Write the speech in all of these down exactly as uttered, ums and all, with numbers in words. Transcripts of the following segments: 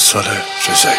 سال رضایی.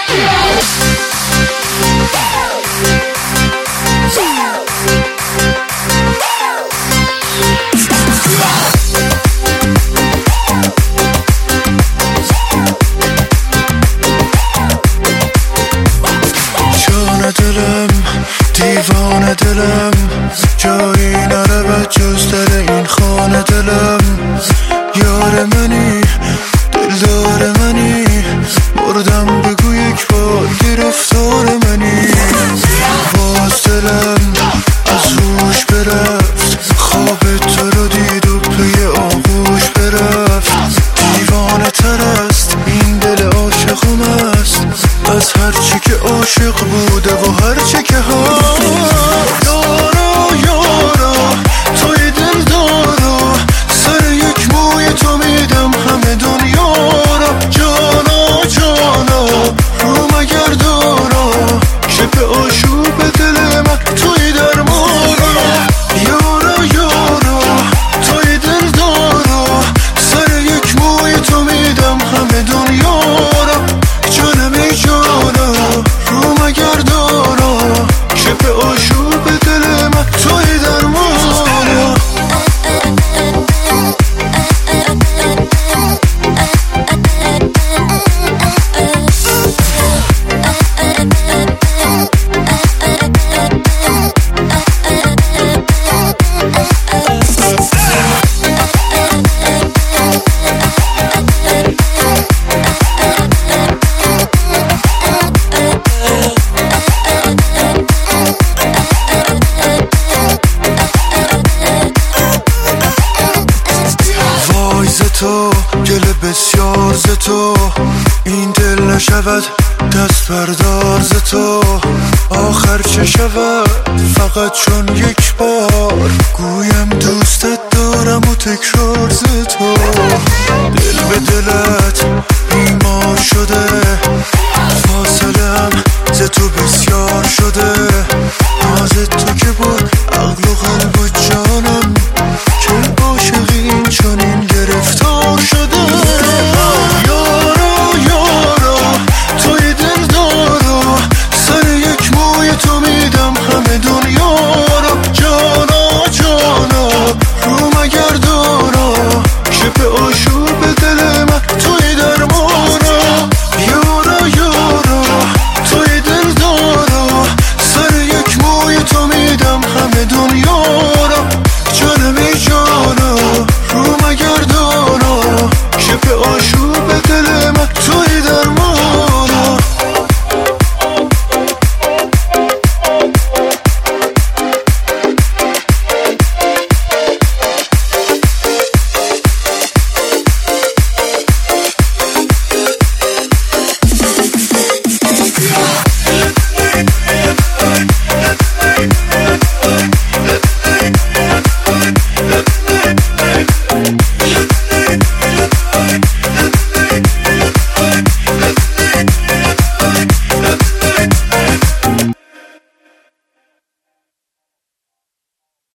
جان دلم دیوان دلم جایی نره جز در این خانه دلم، یار منی دلدار منی مردم بگو یک بار گرفتار منی. باز دلم از روش برفت خواب تو رو دید و پی آغوش برفت، دیوانه تر است این دل عاشقم است از هرچی که عاشق بوده و هرچی که هست. یارا یارا توی دل دارا سر یک موی تو میدم همه دنیا را. جانا جانا رو مگر دارا که به آشوب دل من توی درمانا. یارا یارا توی دل دارا سر یک موی تو میدم همه دنیا را. جانم ای جانا رو مگر دارا که به آشوب دل من توی درمانا. تو گل بسیار ز تو این دل نشود دست بردار ز تو. آخر چه شود فقط چون یک بار گویم دوستت دارم و تکرار ز تو. دل به دلت بیمار شده فاصلم ز تو بسیار شده،